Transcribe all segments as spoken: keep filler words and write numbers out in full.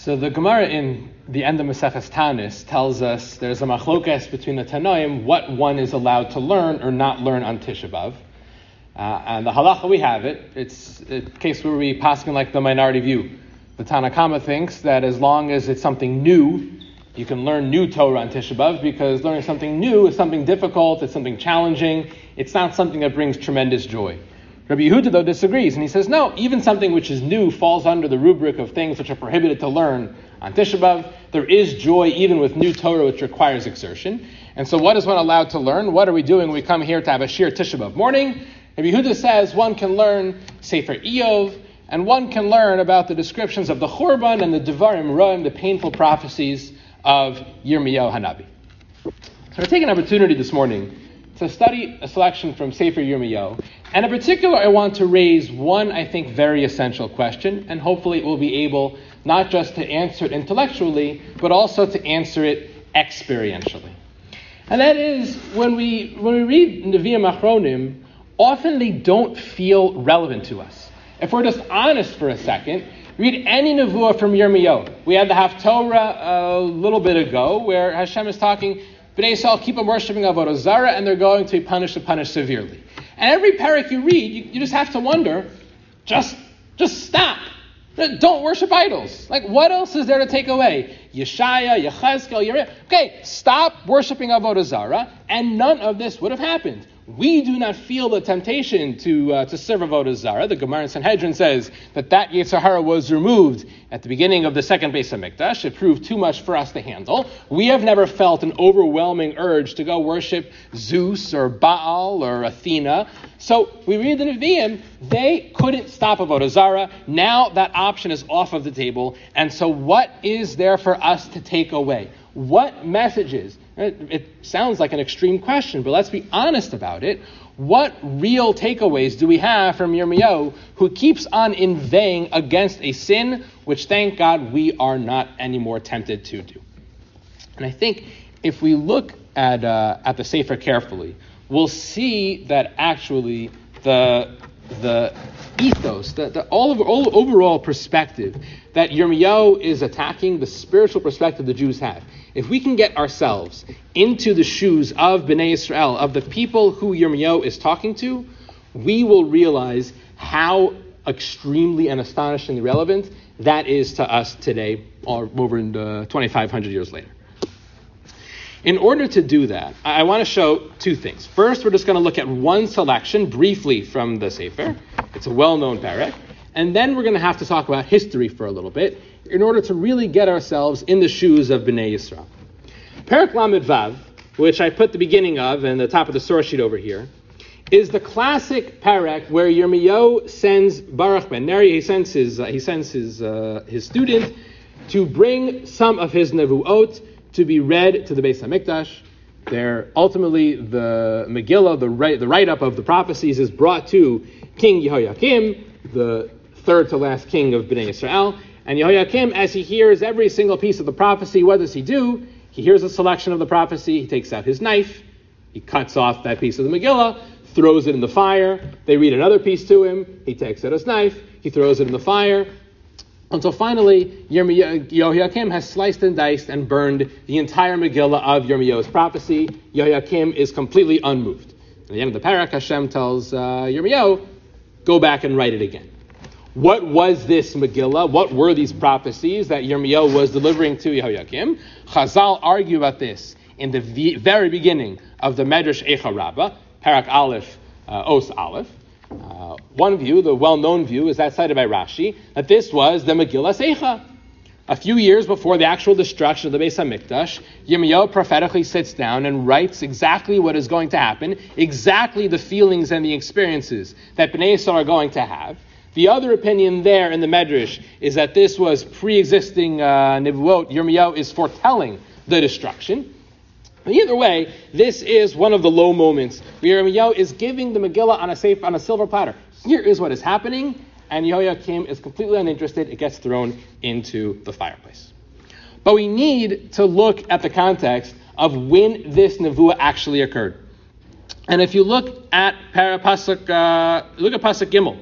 So the Gemara in the end of Maseches Tanis tells us there's a machlokas between the Tanoim what one is allowed to learn or not learn on Tisha B'Av. Uh, and the halacha we have it, it's a case where we paskin like the minority view. The Tanna Kama thinks that as long as it's something new, you can learn new Torah on Tisha B'Av, because learning something new is something difficult, it's something challenging, it's not something that brings tremendous joy. Rabbi Yehuda, though, disagrees, and he says, no, even something which is new falls under the rubric of things which are prohibited to learn on Tisha B'Av. There is joy even with new Torah, which requires exertion. And so what is one allowed to learn? What are we doing? We come here to have a Shir Tisha B'Av morning. Rabbi Yehuda says one can learn Sefer Iyov, and one can learn about the descriptions of the Churban and the Devarim Roim, the painful prophecies of Yirmiyahu Hanavi. So we're taking an opportunity this morning to study a selection from Sefer Yirmiyahu. And in particular, I want to raise one, I think, very essential question, and hopefully it will be able not just to answer it intellectually, but also to answer it experientially. And that is, when we when we read Nevi'im Achronim, often they don't feel relevant to us. If we're just honest for a second, read any Nevuah from Yirmiyahu. We had the Haftorah a little bit ago, where Hashem is talking, Bnei Yisrael keep on worshiping Avodah Zarah, and they're going to be punished and punished severely. And every parak you read, you, you just have to wonder, just, just stop. Don't worship idols. Like, what else is there to take away? Yeshaya, Yechezkel, Yirmiyahu. Okay, stop worshiping Avodah Zarah, and none of this would have happened. We do not feel the temptation to uh, to serve Avodah Zarah. The Gemara in Sanhedrin says that that Yetzer Hara was removed at the beginning of the second Beis HaMikdash. It proved too much for us to handle. We have never felt an overwhelming urge to go worship Zeus or Baal or Athena. So we read the Nevi'im, they couldn't stop Avodah Zarah. Now that option is off of the table. And so what is there for us to take away? What messages? It, it sounds like an extreme question, but let's be honest about it. What real takeaways do we have from Yirmiyahu, who keeps on inveighing against a sin which, thank God, we are not anymore tempted to do? And I think if we look at uh, at the Sefer carefully, we'll see that actually the the ethos, the, the all, of, all overall perspective that Yirmiyahu is attacking, the spiritual perspective the Jews have. If we can get ourselves into the shoes of Bnei Yisrael, of the people who Yirmiyahu is talking to, we will realize how extremely and astonishingly relevant that is to us today, or over in the twenty-five hundred years later. In order to do that, I want to show two things. First, we're just going to look at one selection briefly from the Sefer. It's a well-known parak. And then we're going to have to talk about history for a little bit in order to really get ourselves in the shoes of Bnei Yisrael. Parak Lamed Vav, which I put the beginning of and the top of the source sheet over here, is the classic parak where Yirmiyahu sends Baruch ben Neri, he sends his uh, he sends his uh, his student to bring some of his nevuot to be read to the Beis HaMikdash. There, ultimately, the Megillah, the write, the write-up of the prophecies, is brought to King Yehoiakim, the third to last king of Bnei Yisrael. And Yehoiakim, as he hears every single piece of the prophecy, what does he do? He hears a selection of the prophecy, he takes out his knife, he cuts off that piece of the Megillah, throws it in the fire. They read another piece to him, he takes out his knife, he throws it in the fire, until finally Yehoiakim has sliced and diced and burned the entire Megillah of Yirmiyahu's prophecy. Yehoiakim is completely unmoved. At the end of the parak, Hashem tells uh, Yirmiyahu, go back and write it again. What was this Megillah? What were these prophecies that Yirmiyahu was delivering to Yehoiakim? Chazal argue about this in the v- very beginning of the Medrash Eicha Rabbah, parak Aleph, uh, Os Aleph. Uh, one view, the well-known view, is that cited by Rashi, that this was the Megillah Eicha. A few years before the actual destruction of the Beis HaMikdash, Yirmiyahu prophetically sits down and writes exactly what is going to happen, exactly the feelings and the experiences that Bnei Yisrael are going to have. The other opinion there in the Medrash is that this was pre-existing uh, Nevuot. Yirmiyahu is foretelling the destruction. Either way, this is one of the low moments where Yirmiyahu is giving the Megillah on a safe, on a silver platter. Here is what is happening, and Yehoiakim is completely uninterested. It gets thrown into the fireplace. But we need to look at the context of when this Nevuah actually occurred. And if you look at Pasuk, uh, look at Pasuk Gimel,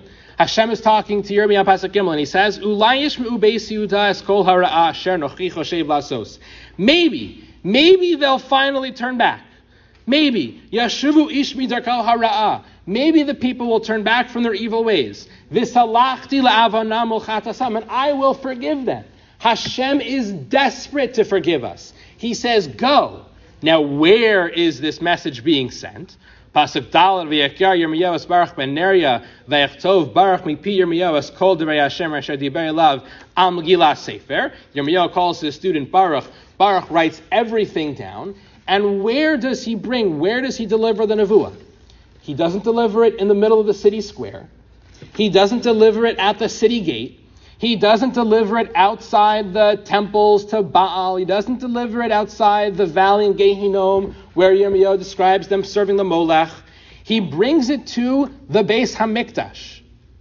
Hashem is talking to Yirmiyah Pasuk Gimel, and he says, "Ulay yishmeu beis Yehuda es kol hara'a asher nochi choshev lasos." Maybe, maybe they'll finally turn back. Maybe yashuvu ish midarkal hara'a. Maybe the people will turn back from their evil ways. V'salachti la'avanam ulchatasam, and I will forgive them. Hashem is desperate to forgive us. He says, "Go." Now, where is this message being sent? Pasuk Daled v'yakar Yirmiyahu es Baruch ben Neriah v'yachtov Baruch mipi Yirmiyahu es kol divrei Hashem asher diber elav al Megillah Sefer. Yirmiyahu calls his student Baruch. Baruch writes everything down. And where does he bring, where does he deliver the Nevuah? He doesn't deliver it in the middle of the city square. He doesn't deliver it at the city gate. He doesn't deliver it outside the temples to Baal. He doesn't deliver it outside the valley in Gehinom where Yirmiyahu describes them serving the Molech. He brings it to the Beis HaMikdash.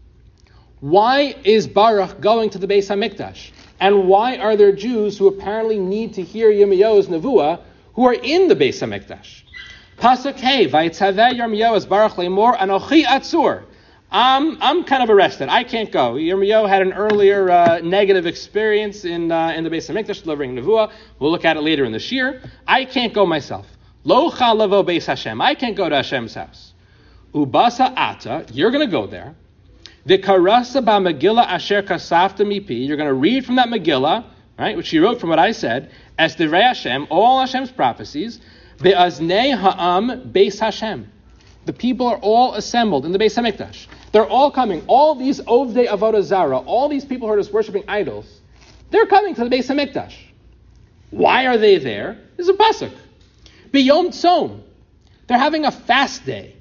Why is Baruch going to the Beis HaMikdash? And why are there Jews who apparently need to hear Yirmiyahu's Nevuah who are in the Beis HaMikdash? Pasuk Hey, Vayitzaveh Yirmiyahu es Baruch Lemor Anochi Atzur. I'm, I'm kind of arrested. I can't go. Yirmiyahu had an earlier uh, negative experience in uh, in the Beis HaMikdash delivering Nevuah. We'll look at it later in the Shir. I can't go myself. Lo chalavo Beis Hashem. I can't go to Hashem's house. Ubasa ata. You're going to go there. V'karasa ba Megillah asher kasafta mipi. You're going to read from that Megillah, right, which he wrote from what I said. Es divrei Hashem, all Hashem's prophecies. Be'aznei ha'am Beis Hashem. The people are all assembled in the Beis HaMikdash. They're all coming. All these Ovdei Avodah Zarah, all these people who are just worshiping idols, they're coming to the Beis HaMikdash. Why are they there? There's a pasuk. B'yom tzom. They're having a fast day.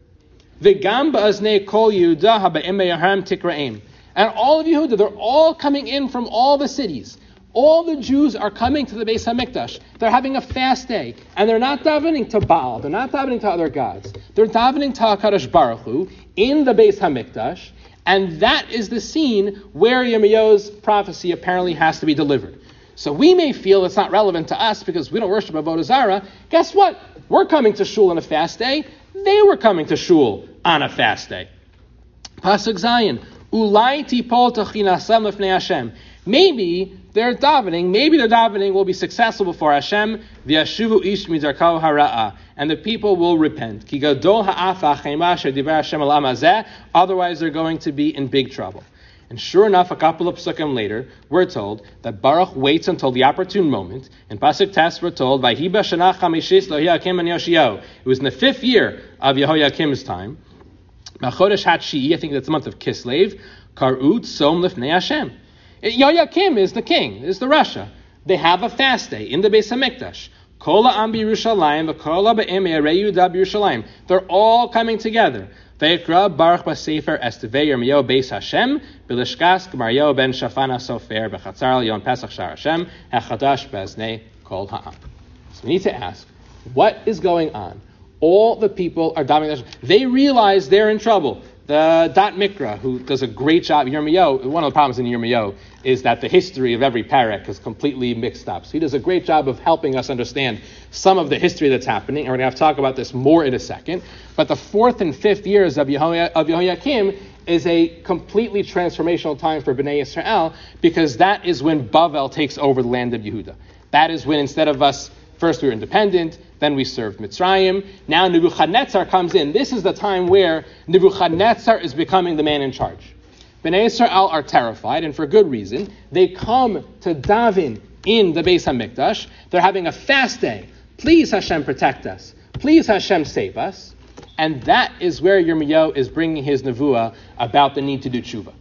V'gam ba'aznei kol Yehuda ha'ba'im be'yaharim tikraim. And all of Yehuda, they're all coming in from all the cities. All the Jews are coming to the Beis HaMikdash. They're having a fast day. And they're not davening to Baal. They're not davening to other gods. They're davening to HaKadosh Baruch Hu in the Beis HaMikdash. And that is the scene where Yirmiyahu's prophecy apparently has to be delivered. So we may feel it's not relevant to us because we don't worship Avodah Zarah. Guess what? We're coming to shul on a fast day. They were coming to shul on a fast day. Pasuk Zayin. Ulai tipol tachinasam lefnei Hashem. Maybe they're davening, maybe their davening will be successful before Hashem, v'yashuvu ish midarkal hara'a, and the people will repent. Ki gadol ha'afa chema asher diber Hashem al amazeh, otherwise they're going to be in big trouble. And sure enough, a couple of psukim later, we're told that Baruch waits until the opportune moment. In Pasuk Tes, we're told, Vayhi b'shana chamishis lohiyakim and Yoshiyahu. It was in the fifth year of Yehoiakim's time. Machodesh Hatshi, I think that's the month of Kislev, Kar'ut Som Lifnei Hashem. Yehoiakim is the king, is the Rasha. They have a fast day in the Beis HaMikdash. Kola Am B'Yerushalayim, V'Kola B'Em Yereyu Da B'Yerushalayim. They're all coming together. V'Yikra Baruch B'Sefer Estevei Yirmiyahu Beis Hashem, B'Lishkas Gmaryahu Ben Shafana Sofer, B'Chatzar Yon Pesach Shar Hashem, Hechadash B'Aznei Kol Ha'am. So we need to ask, what is going on? All the people are davening. They realize they're in trouble. The Dat Mikra, who does a great job, Yirmiyahu, one of the problems in Yirmiyahu is that the history of every parak is completely mixed up. So he does a great job of helping us understand some of the history that's happening, and we're going to have to talk about this more in a second. But the fourth and fifth years of, Yehoiakim, of Yehoiakim is a completely transformational time for Bnei Yisrael, because that is when Bavel takes over the land of Yehuda. That is when, instead of us, first we were independent, then we served Mitzrayim. Now Nebuchadnezzar comes in. This is the time where Nebuchadnezzar is becoming the man in charge. Bnei Yisrael are terrified, and for good reason. They come to daven in the Beis HaMikdash. They're having a fast day. Please Hashem protect us. Please Hashem save us. And that is where Yirmiyahu is bringing his nevuah about the need to do tshuva.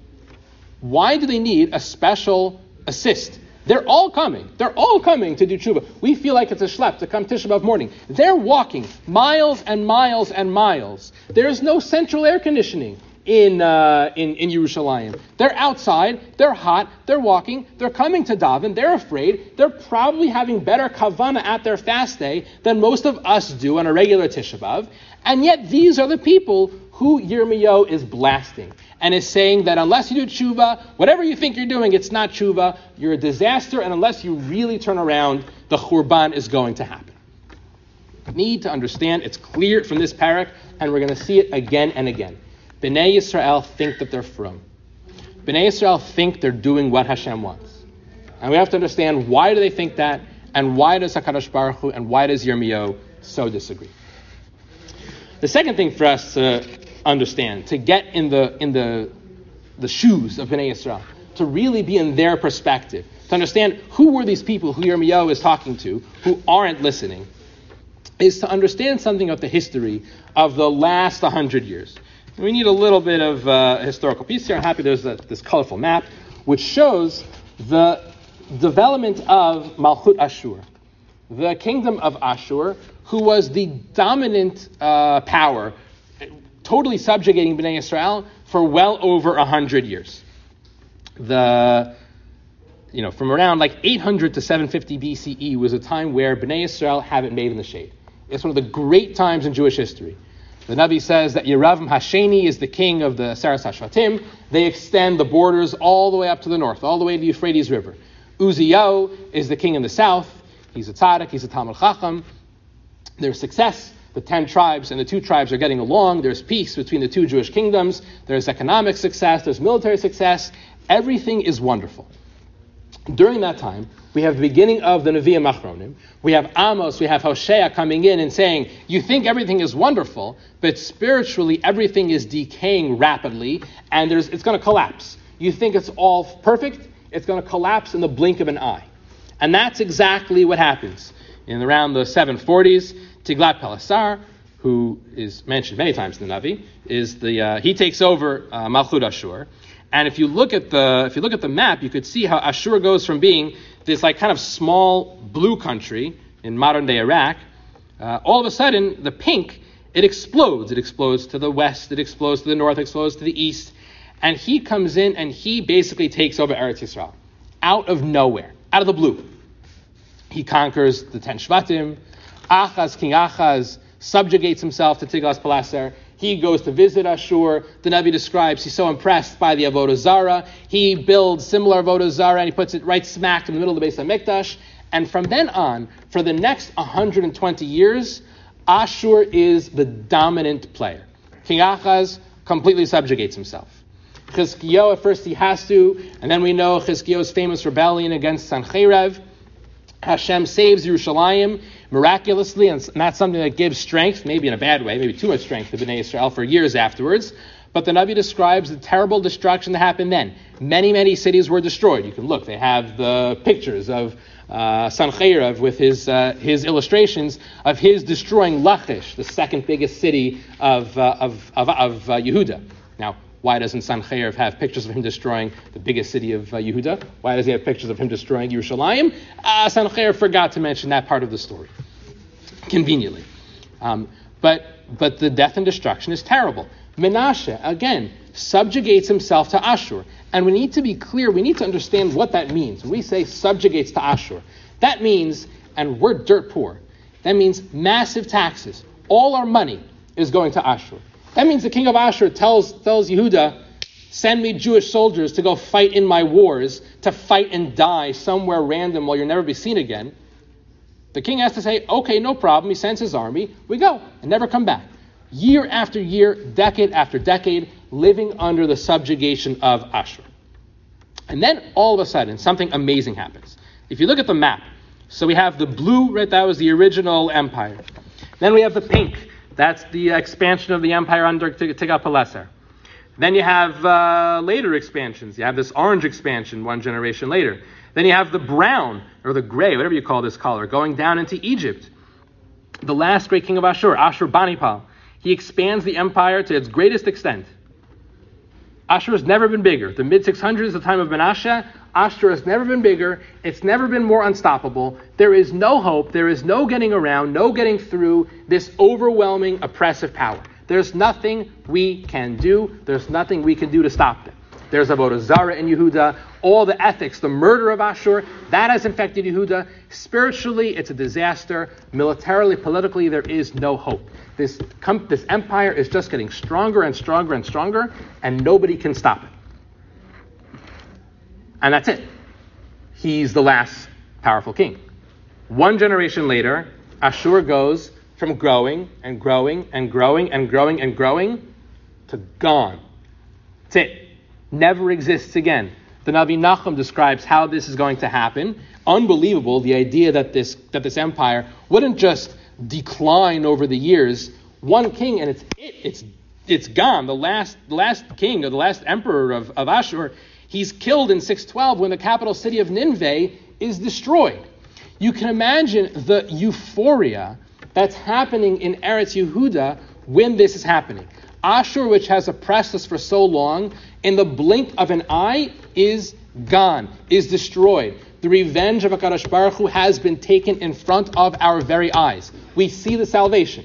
Why do they need a special assist? They're all coming. They're all coming to do tshuva. We feel like it's a schlep to come Tisha B'Av morning. They're walking miles and miles and miles. There's no central air conditioning in uh, in in Yerushalayim. They're outside. They're hot. They're walking. They're coming to daven. They're afraid. They're probably having better kavana at their fast day than most of us do on a regular Tisha B'Av. And yet these are the people who Yirmiyahu is blasting and is saying that unless you do tshuva, whatever you think you're doing, it's not tshuva, you're a disaster, and unless you really turn around, the churban is going to happen. Need to understand, it's clear from this parak, and we're going to see it again and again. Bnei Yisrael think that they're from. Bnei Yisrael think they're doing what Hashem wants. And we have to understand, why do they think that, and why does HaKadosh Baruch Hu, and why does Yirmiyahu so disagree? The second thing for us to understand, to get in the in the the shoes of Bnei Yisrael, to really be in their perspective, to understand who were these people who Yirmiyahu is talking to, who aren't listening, is to understand something of the history of the last one hundred years. We need a little bit of uh, historical piece here. I'm happy there's a, this colorful map, which shows the development of Malchut Ashur, the kingdom of Ashur, who was the dominant uh, power, totally subjugating Bnei Yisrael for well over one hundred years. The, you know, from around like eight hundred to seven fifty B C E was a time where Bnei Yisrael haven't made in the shade. It's one of the great times in Jewish history. The Navi says that Yeravam Hasheni is the king of the Saras HaShvatim. They extend the borders all the way up to the north, all the way to the Euphrates River. Uziyahu is the king in the south. He's a tzaddik, he's a Talmud Chacham. There's success. The ten tribes and the two tribes are getting along. There's peace between the two Jewish kingdoms. There's economic success. There's military success. Everything is wonderful. During that time, we have the beginning of the Nevi'im Achronim. We have Amos, we have Hosea coming in and saying, you think everything is wonderful, but spiritually everything is decaying rapidly, and there's it's going to collapse. You think it's all perfect, it's going to collapse in the blink of an eye. And that's exactly what happens. In around the seven forties, Tiglat-Pileser, who is mentioned many times in the Navi, is the uh, he takes over uh, Malchut Ashur. And if you look at the if you look at the map, you could see how Ashur goes from being this like kind of small blue country in modern day Iraq. Uh, all of a sudden, the pink, it explodes. It explodes to the west. It explodes to the north. It explodes to the east. And he comes in and he basically takes over Eretz Yisrael out of nowhere, out of the blue. He conquers the ten Shvatim. Achaz, King Achaz, subjugates himself to Tiglat-Pileser. He goes to visit Ashur. The Navi describes he's so impressed by the Avodah Zarah. He builds similar Avodah Zarah and he puts it right smack in the middle of the Beis HaMikdash. And from then on, for the next one hundred twenty years, Ashur is the dominant player. King Achaz completely subjugates himself. Chizkiyahu, at first he has to, and then we know Chizkiyahu's famous rebellion against Sancheirav. Hashem saves Yerushalayim miraculously, and that's something that gives strength, maybe in a bad way, maybe too much strength to Bnei Yisrael for years afterwards. But the Navi describes the terrible destruction that happened then. Many, many cities were destroyed. You can look; they have the pictures of uh, Sancheirav with his uh, his illustrations of his destroying Lachish, the second biggest city of uh, of of, of uh, Yehuda. Now, why doesn't Sancheirav have pictures of him destroying the biggest city of uh, Yehuda? Why does he have pictures of him destroying Yerushalayim? Uh, Sancheirav forgot to mention that part of the story, conveniently. Um, but but the death and destruction is terrible. Menashe, again, subjugates himself to Ashur. And we need to be clear, we need to understand what that means. When we say subjugates to Ashur, that means, and we're dirt poor, that means massive taxes. All our money is going to Ashur. That means the king of Ashur tells tells Yehuda, send me Jewish soldiers to go fight in my wars, to fight and die somewhere random while you'll never be seen again. The king has to say, okay, no problem. He sends his army. We go and never come back. Year after year, decade after decade, living under the subjugation of Ashur. And then all of a sudden, something amazing happens. If you look at the map, so we have the blue, right, that was the original empire. Then we have the pink. That's the expansion of the empire under Tiglat-Pileser. Then you have uh, later expansions. You have this orange expansion one generation later. Then you have the brown, or the gray, whatever you call this color, going down into Egypt. The last great king of Ashur, Ashurbanipal. He expands the empire to its greatest extent. Ashur has never been bigger. The mid six hundreds, the time of Menashe, Ashur has never been bigger. It's never been more unstoppable. There is no hope. There is no getting around, no getting through this overwhelming, oppressive power. There's nothing we can do. There's nothing we can do to stop them. There's Avodah Zarah in Yehuda. All the ethics, the murder of Ashur, that has infected Yehuda. Spiritually, it's a disaster. Militarily, politically, there is no hope. This, com- this empire is just getting stronger and stronger and stronger, and nobody can stop it. And that's it. He's the last powerful king. One generation later, Ashur goes from growing and growing and growing and growing and growing to gone. That's it. Never exists again. The Navi Nachum describes how this is going to happen. Unbelievable, the idea that this that this empire wouldn't just decline over the years. One king and it's it. It's it's gone. The last the last king or the last emperor of, of Ashur, he's killed in six twelve when the capital city of Nineveh is destroyed. You can imagine the euphoria that's happening in Eretz Yehuda when this is happening. Ashur, which has oppressed us for so long, in the blink of an eye is gone, is destroyed. The revenge of HaKadosh Baruch Hu has been taken in front of our very eyes. We see the salvation.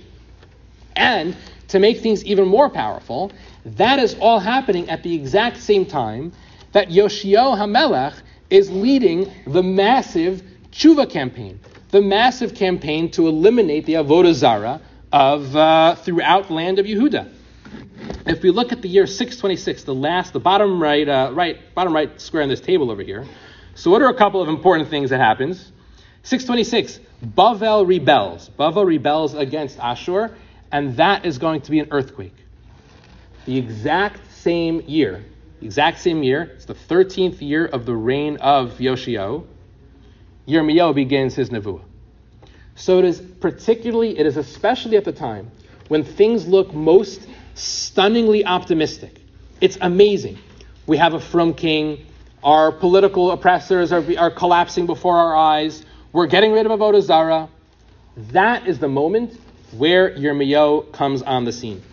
And to make things even more powerful, that is all happening at the exact same time that Yoshio HaMelech is leading the massive Tshuva campaign, the massive campaign to eliminate the Avodah Zarah of uh, throughout the land of Yehuda. If we look at the year six twenty-six, the last, the bottom right, uh, right, bottom right square on this table over here. So, what are a couple of important things that happens? six twenty-six, Bavel rebels. Bavel rebels against Ashur, and that is going to be an earthquake. The exact same year, the exact same year. It's the thirteenth year of the reign of Yoshio. Yirmiyahu begins his nevuah. So it is particularly, it is especially at the time when things look most stunningly optimistic. It's amazing. We have a from king. Our political oppressors are, are collapsing before our eyes. We're getting rid of Avodah Zarah. That is the moment where Yirmiyahu comes on the scene.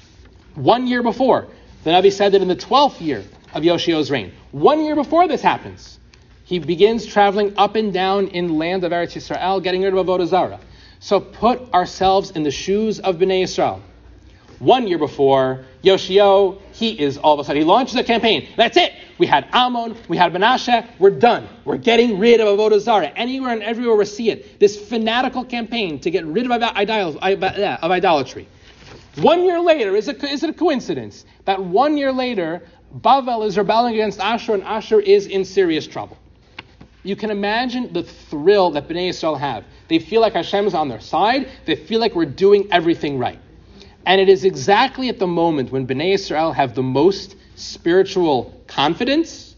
One year before, the Navi said that in the twelfth year of Yoshio's reign, one year before this happens, he begins traveling up and down in the land of Eretz Yisrael, getting rid of Avodah Zarah. So put ourselves in the shoes of Bnei Yisrael. One year before, Yoshio, he is all of a sudden, he launches a campaign. That's it. We had Ammon, we had Menashe, we're done. We're getting rid of Avodah Zarah. Anywhere and everywhere we see it. This fanatical campaign to get rid of, idol, of idolatry. One year later, is it, is it a coincidence that one year later, Bavel is rebelling against Ashur and Ashur is in serious trouble? You can imagine the thrill that Bnei Yisrael have. They feel like Hashem is on their side. They feel like we're doing everything right. And it is exactly at the moment when Bnei Yisrael have the most spiritual confidence,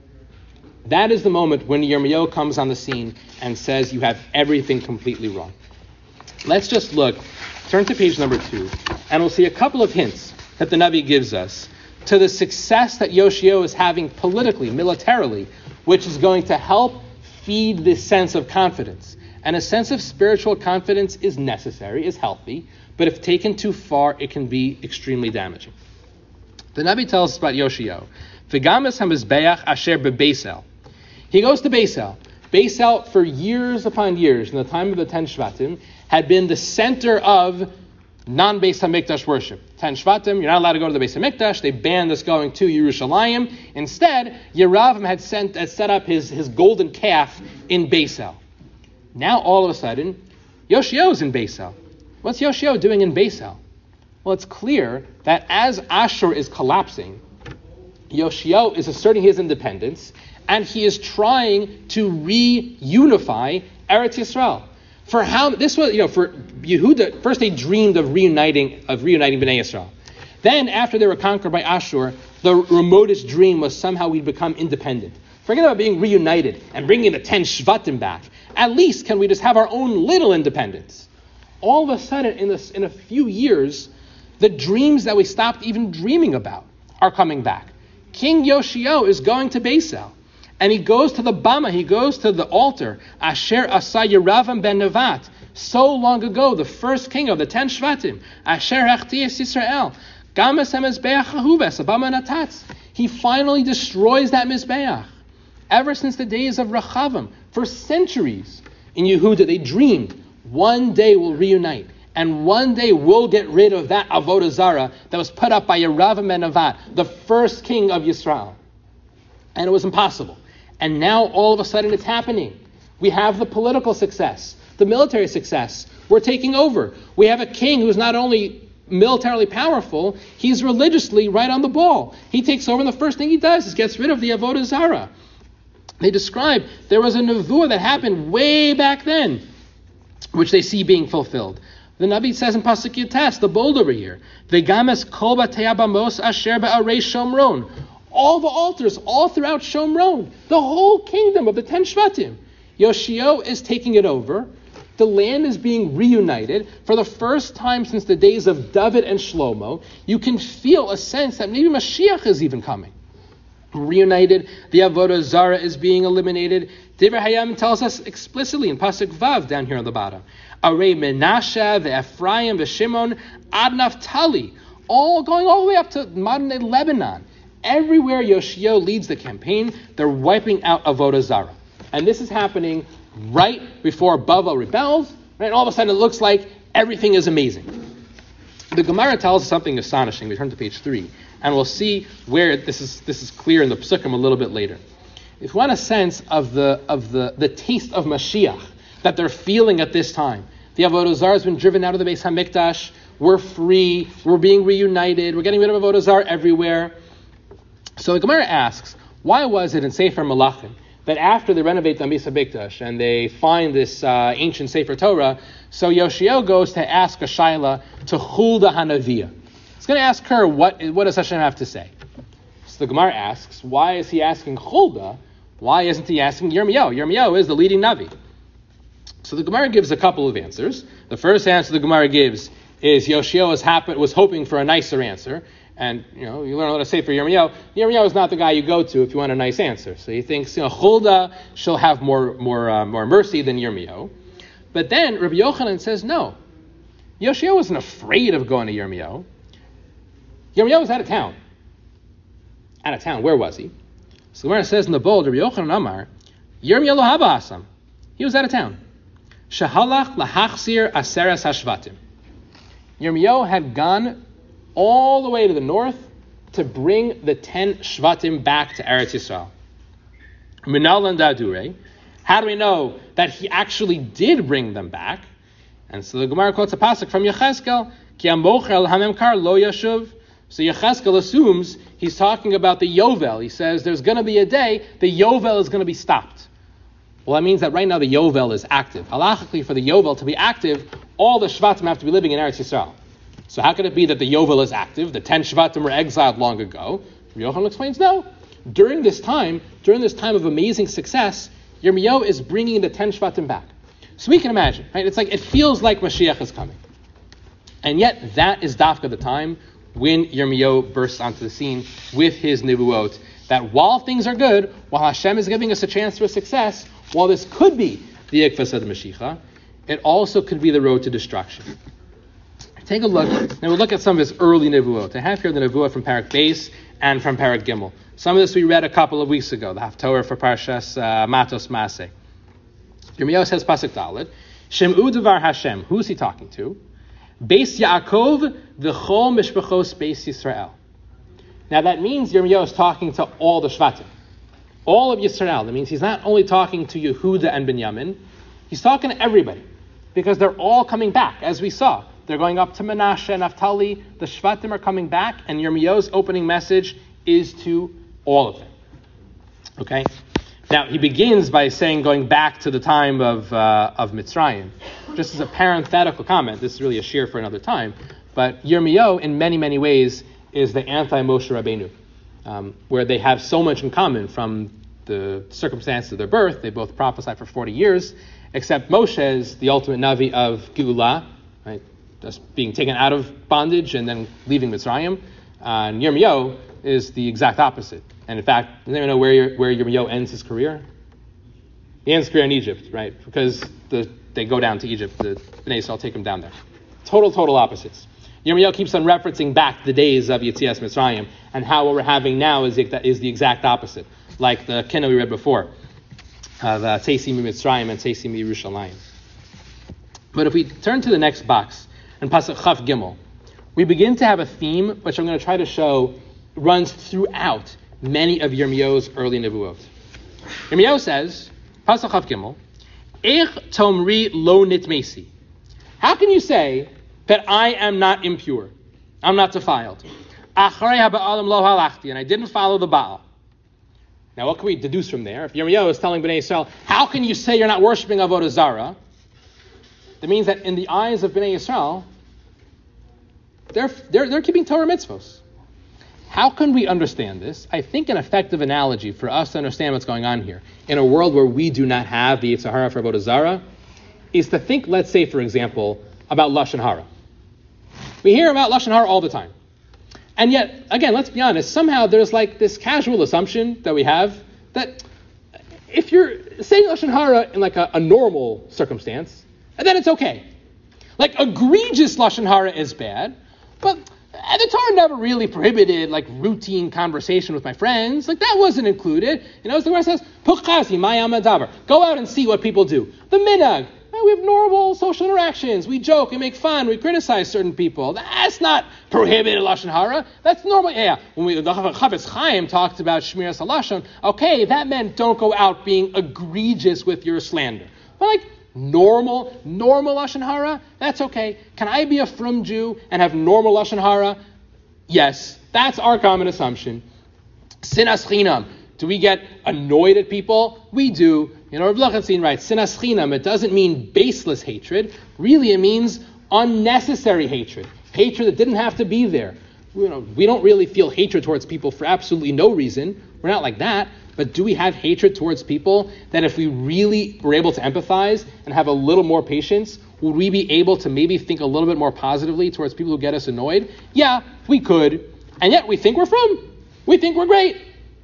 that is the moment when Yirmiyahu comes on the scene and says, you have everything completely wrong. Let's just look, turn to page number two, and we'll see a couple of hints that the Navi gives us to the success that Yoshio is having politically, militarily, which is going to help feed this sense of confidence. And a sense of spiritual confidence is necessary, is healthy, but if taken too far, it can be extremely damaging. The Navi tells us about Yoshio. V'gamas hamizbeach asher bebeisel. He goes to Beisel. Beisel, for years upon years, in the time of the Ten Shvatim, had been the center of non-Beis HaMikdash worship. Ten Shvatim, you're not allowed to go to the Beis HaMikdash. They banned us going to Yerushalayim. Instead, Yeravam had, sent, had set up his, his golden calf in Beisel. Now, all of a sudden, Yoshio is in Beisel. What's Yoshio doing in Beisel? Well, it's clear that as Ashur is collapsing, Yoshio is asserting his independence, and he is trying to reunify Eretz Yisrael. For how this was, you know, for Yehuda, first they dreamed of reuniting of reuniting Bnei Yisrael. Then, after they were conquered by Ashur, the remotest dream was somehow we'd become independent. Forget about being reunited and bringing the ten Shvatim back. At least can we just have our own little independence? All of a sudden, in this, in a few years, the dreams that we stopped even dreaming about are coming back. King Yoshio is going to Beisel. And he goes to the Bama, he goes to the altar, Asher Asa Yeravam ben Nevat, so long ago, the first king of the ten Shvatim, Asher Hachtias Yisrael, Gamas HaMizbeach HaHuves, Abama Natatz. He finally destroys that Mizbeach. Ever since the days of Rechavam, for centuries in Yehuda, they dreamed, one day we'll reunite, and one day we'll get rid of that Avodah Zarah that was put up by Yeravam ben Nevat, the first king of Yisrael. And it was impossible. And now, all of a sudden, it's happening. We have the political success, the military success. We're taking over. We have a king who's not only militarily powerful, he's religiously right on the ball. He takes over, and the first thing he does is gets rid of the Avodah Zarah. They describe there was a nevuah that happened way back then, which they see being fulfilled. The Navi says in Pasuk Yates, the bold over here, Vegames kol batei abamos asher ba'arei Shomron. All the altars, all throughout Shomron, the whole kingdom of the ten Shvatim. Yoshio is taking it over. The land is being reunited. For the first time since the days of David and Shlomo, you can feel a sense that maybe Mashiach is even coming. Reunited, the Avodah Zarah is being eliminated. Divrei Hayam tells us explicitly in Pasuk Vav down here on the bottom. Arei Menashe, the Ephraim, the Shimon, Ad Naphtali, all going all the way up to modern day Lebanon. Everywhere Yoshio leads the campaign, they're wiping out Avodah Zarah. And this is happening right before Bavel rebels, right? And all of a sudden it looks like everything is amazing. The Gemara tells us something astonishing. We turn to page three, and we'll see where this is this is clear in the Psukim a little bit later. If you want a sense of the of the, the taste of Mashiach that they're feeling at this time, the Avodah Zarah has been driven out of the Beis HaMikdash. We're free. We're being reunited. We're getting rid of Avodah Zarah everywhere. So the Gemara asks, why was it in Sefer Malachim that after they renovate the Beis HaMikdash and they find this uh, ancient Sefer Torah, so Yoshio goes to ask a Shaila to Huldah Hanaviah. He's going to ask her, what, what does Hashem have to say? So the Gemara asks, why is he asking Huldah? Why isn't he asking Yirmiyahu? Yirmiyahu is the leading Navi. So the Gemara gives a couple of answers. The first answer the Gemara gives is Yoshio was, happen, was hoping for a nicer answer. And, you know, you learn a lot to say for Yirmiyahu. Yirmiyahu is not the guy you go to if you want a nice answer. So he thinks, you know, Huldah, she'll have more more uh, more mercy than Yirmiyahu. But then Rabbi Yochanan says, no. Yoshio wasn't afraid of going to Yirmiyahu. Yirmiyahu was out of town. Out of town. Where was he? So the Gemara says in the bold, Rabbi Yochanan Amar, Yirmiyahu lo haba asam. He was out of town. Shahalach lahachzir aseres hashvatim. Yirmiyahu had gone all the way to the north to bring the ten Shvatim back to Eretz Yisrael. Minal and Dadure. How do we know that he actually did bring them back? And so the Gemara quotes a pasuk from Yechezkel, Ki amochel hamemkar lo yashuv. So Yechezkel assumes he's talking about the Yovel. He says there's going to be a day the Yovel is going to be stopped. Well, that means that right now the Yovel is active. Halachically, for the Yovel to be active, all the Shvatim have to be living in Eretz Yisrael. So how could it be that the Yovel is active? The ten Shvatim were exiled long ago. Yochanan explains, no. During this time, during this time of amazing success, Yirmiyahu is bringing the ten Shvatim back. So we can imagine, right? It's like, it feels like Mashiach is coming. And yet, that is dafka the time when Yirmiyahu bursts onto the scene with his Nebuot, that while things are good, while Hashem is giving us a chance for success, while this could be the Ikvas of the Mashiach, it also could be the road to destruction. Take a look, and we'll look at some of his early Nevuot. I have here the Nevuot from Parak Beis and from Parak Gimel. Some of this we read a couple of weeks ago, the Haftorah for Parshas uh, Matos Maseh. Yirmiyahu says, Pasuk Dalet, Shem'u Devar Hashem. Who's he talking to? Beis Yaakov v'chol mishpachos Beis Yisrael. Now that means Yirmiyahu is talking to all the Shvatim. All of Yisrael. That means he's not only talking to Yehuda and Binyamin, he's talking to everybody. Because they're all coming back, as we saw. They're going up to Menashe and Naphtali. The Shvatim are coming back, and Yirmiyahu's opening message is to all of them. Okay? Now, he begins by saying, going back to the time of uh, of Mitzrayim. Just as a parenthetical comment, this is really a shir for another time, but Yirmiyahu, in many, many ways, is the anti-Moshe Rabbeinu, um, where they have so much in common from the circumstances of their birth. They both prophesied for forty years, except Moshe is the ultimate Navi of Geulah, right? Just being taken out of bondage and then leaving Mitzrayim. Uh, and Yirmiyahu is the exact opposite. And in fact, does anyone know where where Yirmiyahu ends his career? He ends his career in Egypt, right? Because the, they go down to Egypt. The Bnei Yisrael take him down there. Total, total opposites. Yirmiyahu keeps on referencing back the days of Yetzias Mitzrayim, and how what we're having now is the, is the exact opposite. Like the Kena we read before, uh, the Teisi Mi Mitzrayim and Teisi Mi Yerushalayim. But if we turn to the next box, and Pasuk Chaf Gimel, we begin to have a theme, which I'm going to try to show runs throughout many of Yirmiyahu's early Nebuot. Yirmiyahu says, Pasuk Chaf Gimel, Eich tomri lo nitmesi. How can you say that I am not impure? I'm not defiled. Acharei haba'alim lo halachti, and I didn't follow the Baal. Now what can we deduce from there? If Yirmiyahu is telling Bnei Yisrael, how can you say you're not worshiping Avodah Zarah? That means that in the eyes of Bnei Yisrael, they're, they're, they're keeping Torah mitzvos. How can we understand this? I think an effective analogy for us to understand what's going on here, in a world where we do not have the Yetzer Hara for Avodah Zarah, is to think, let's say, for example, about Lashon Hara. We hear about Lashon Hara all the time. And yet, again, let's be honest, somehow there's like this casual assumption that we have that if you're saying Lashon Hara in like a, a normal circumstance, then it's okay. Like egregious Lashon Hara is bad, but the Torah never really prohibited like routine conversation with my friends. Like that wasn't included. You know, as the Gemara says, Puchasi, Mayam Adaber. Go out and see what people do. The minhag. We have normal social interactions. We joke, we make fun, we criticize certain people. That's not prohibited Lashon Hara. That's normal. Yeah, when we, the Chavetz Chaim talked about Shmiras HaLashon, okay, that meant don't go out being egregious with your slander. But like normal, normal Lashon Hara, that's okay. Can I be a frum Jew and have normal Lashon Hara? Yes, that's our common assumption. Sinas Chinam. Do we get annoyed at people? We do. You know, Rav Lochenstein writes, Sinas Chinam, it doesn't mean baseless hatred. Really, it means unnecessary hatred. Hatred that didn't have to be there. You know, we don't really feel hatred towards people for absolutely no reason. We're not like that. But do we have hatred towards people that if we really were able to empathize and have a little more patience, would we be able to maybe think a little bit more positively towards people who get us annoyed? Yeah, we could. And yet we think we're from. We think we're great.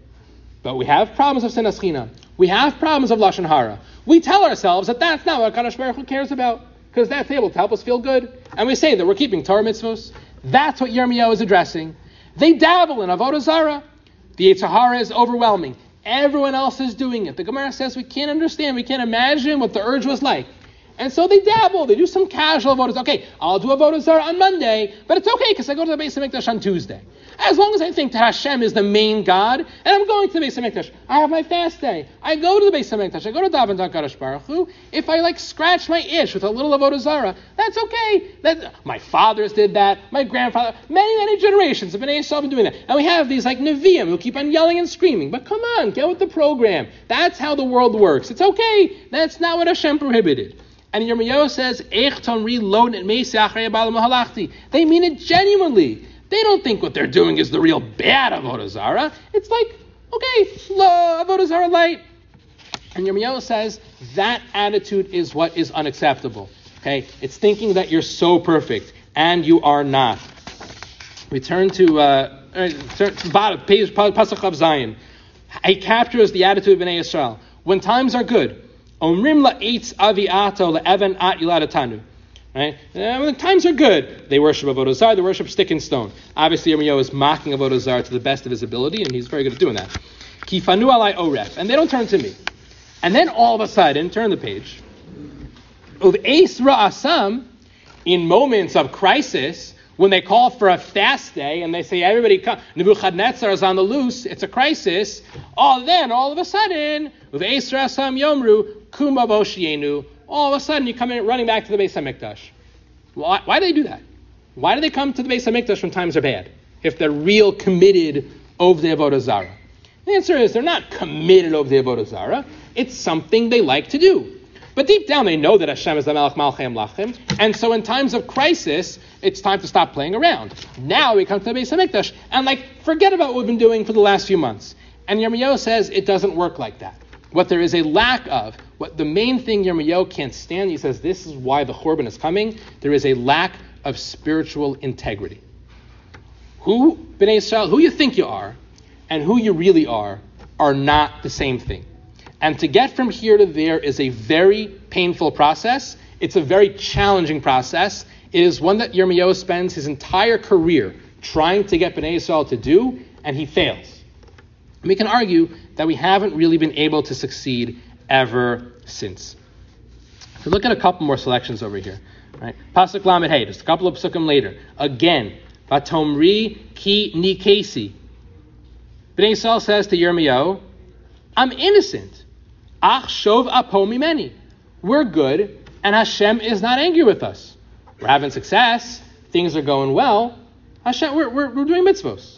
But we have problems of Sinas Chinam. We have problems of Lashon Hara. We tell ourselves that that's not what Kadosh Baruch Hu cares about, because that's able to help us feel good. And we say that we're keeping Torah mitzvos. That's what Yirmiyahu is addressing. They dabble in Avodah Zarah. The Yetzer Hara is overwhelming. Everyone else is doing it. The Gemara says we can't understand, we can't imagine what the urge was like. And so they dabble, they do some casual Avodah Zarah. Okay, I'll do Avodah Zarah on Monday, but it's okay because I go to the Beis HaMikdash on Tuesday. As long as I think that Hashem is the main God, and I'm going to the Beis HaMikdash, I have my fast day. I go to the Beis HaMikdash, I go to Daven to HaKadosh Baruch Hu. If I like scratch my itch with a little Avodah Zarah, that's okay. That, my fathers did that, my grandfather, many, many generations of Bnei Yisrael have been doing that. And we have these like Nevi'im who keep on yelling and screaming, but come on, get with the program. That's how the world works. It's okay. That's not what Hashem prohibited. And Yirmiyahu says, Eich Tomri lo netmeisi achrei ba'alam halachti. They mean it genuinely. They don't think what they're doing is the real bad Avodah Zarah. It's like, okay, Avodah Zarah light. And Yirmiyahu says, that attitude is what is unacceptable. Okay? It's thinking that you're so perfect, and you are not. We turn to, uh, turn to bottom, page, Pasuk of Zion. He captures the attitude of Bnei Yisrael. When times are good, Omrim la'etz avi'ato la'evan at yiladatanu. Right? And when the times are good, they worship Avodah Zarah, they worship stick and stone. Obviously, Yirmiyahu is mocking Avodah Zarah to the best of his ability, and he's very good at doing that. Kifanu alai oref, and they don't turn to me. And then all of a sudden, turn the page. Uv eis ra'asam, in moments of crisis, when they call for a fast day and they say everybody come, Nebuchadnezzar is on the loose, it's a crisis. Oh, then all of a sudden, with Eis Rasam Yomru, Kuma Boshienu, all of a sudden you come in running back to the Beis HaMikdash. Why, why do they do that? Why do they come to the Beis HaMikdash when times are bad? If they're real committed over the Avodah Zarah. The answer is they're not committed over the Avodah Zarah. It's something they like to do. But deep down, they know that Hashem is the Melech Malchei Lachem, and so in times of crisis, it's time to stop playing around. Now we come to the Beis HaMikdash, and like, forget about what we've been doing for the last few months. And Yirmiyahu says it doesn't work like that. What there is a lack of, what the main thing Yirmiyahu can't stand, he says this is why the Churban is coming, there is a lack of spiritual integrity. Who, Bnei Yisrael, who you think you are, and who you really are, are not the same thing. And to get from here to there is a very painful process. It's a very challenging process. It is one that Yirmiyahu spends his entire career trying to get Bnei Yisrael to do, and he fails. And we can argue that we haven't really been able to succeed ever since. If we look at a couple more selections over here, right? Pasuk Lamed Hey, just a couple of psukim later. Again, Vatomri ki nikesi. Bnei Yisrael says to Yirmiyahu, I'm innocent. Ach shov apo mimeni. We're good, and Hashem is not angry with us. We're having success. Things are going well. Hashem, we're, we're, we're doing mitzvos.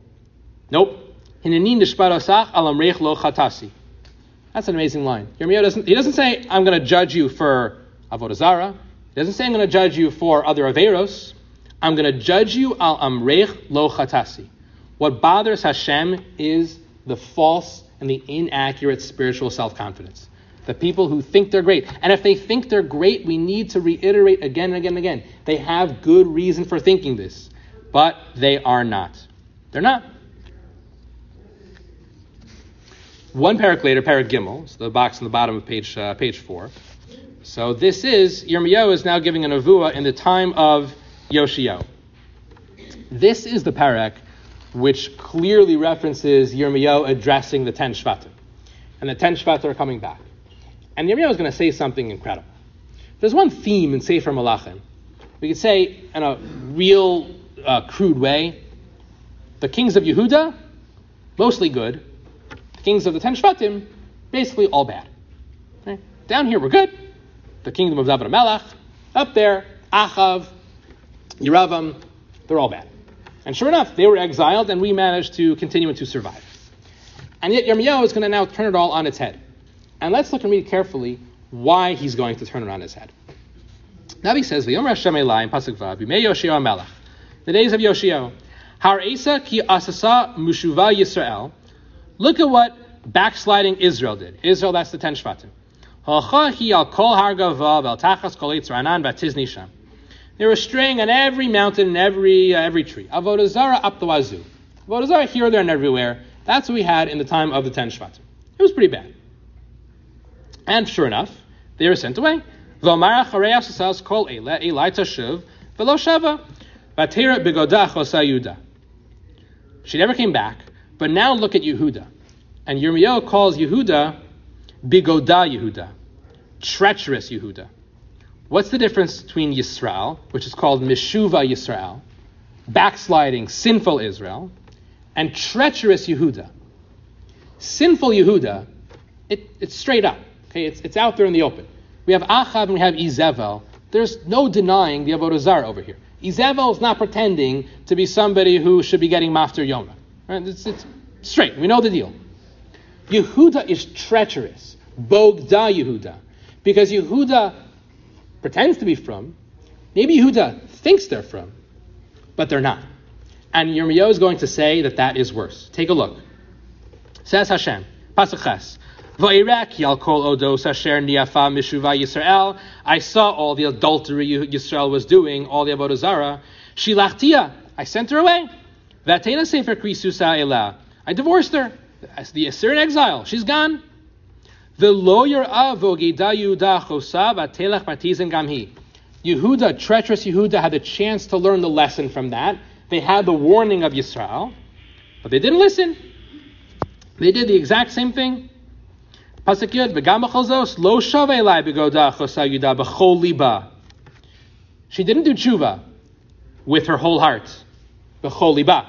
Nope. Hineni nishparosach alam reich lo chatasi. That's an amazing line. Yirmiyahu doesn't, he doesn't say, I'm going to judge you for Avodah Zarah. He doesn't say I'm going to judge you for other averos. I'm going to judge you al amreich lo chatasi. What bothers Hashem is the false and the inaccurate spiritual self-confidence. The people who think they're great. And if they think they're great, we need to reiterate again and again and again. They have good reason for thinking this. But they are not. They're not. One parak later, parak Gimel, so the box on the bottom of page uh, page four. So this is, Yirmiyahu is now giving a nevuah in the time of Yoshio. This is the parak which clearly references Yirmiyahu addressing the ten Shvatim. And the ten Shvatim are coming back. And Yirmiyahu is going to say something incredible. There's one theme in Sefer Malachim. We could say, in a real uh, crude way, the kings of Yehuda, mostly good. The kings of the ten Shvatim, basically all bad. Okay? Down here, we're good. The kingdom of David HaMelech, up there, Achav, Yeravam, they're all bad. And sure enough, they were exiled, and we managed to continue and to survive. And yet Yirmiyahu is going to now turn it all on its head. And let's look and read carefully why he's going to turn it on its head. Navi says, "V'yomer Hashem Elai in Pasuk Vav, b'mei Yoshio HaMelech, the days of Yoshio, Har Esa ki asasa mushuva Yisrael." Look at what backsliding Israel did. Israel, that's the ten Shvatim. They were straying on every mountain and every uh, every tree. Avodah Zarah up the wazoo. Avodah Zarah here, there, and everywhere. That's what we had in the time of the ten Shvatim. It was pretty bad. And sure enough, they were sent away. She never came back. But now look at Yehuda. And Yirmiyahu calls Yehuda Bigoda Yehuda, treacherous Yehuda. What's the difference between Yisrael, which is called Meshuva Yisrael, backsliding, sinful Israel, and treacherous Yehuda? Sinful Yehuda, it, it's straight up. Okay, it's it's out there in the open. We have Achav and we have Izevel. There's no denying the Avodah Zarah over here. Izevel is not pretending to be somebody who should be getting Mafter Yoma. Right? It's, it's straight. We know the deal. Yehuda is treacherous. Bogda Yehuda. Because Yehuda pretends to be from. Maybe Yehuda thinks they're from. But they're not. And Yirmiyahu is going to say that that is worse. Take a look. Says Hashem. Pasuk Ches. I saw all the adultery Yisrael was doing, all the Avodah Zarah. Shilachtia, I sent her away. Vatena sefer krisusa elah, I divorced her. The Assyrian exile, she's gone. The lawyer of Yehuda chosav atelach matizin gamhi. Yehuda, treacherous Yehuda, had the chance to learn the lesson from that. They had the warning of Yisrael, but they didn't listen. They did the exact same thing. Pasuk Yud, v'gam b'cholzos lo shava elai b'goda chosa Yehuda b'chol liba. She didn't do tshuva with her whole heart. B'chol liba.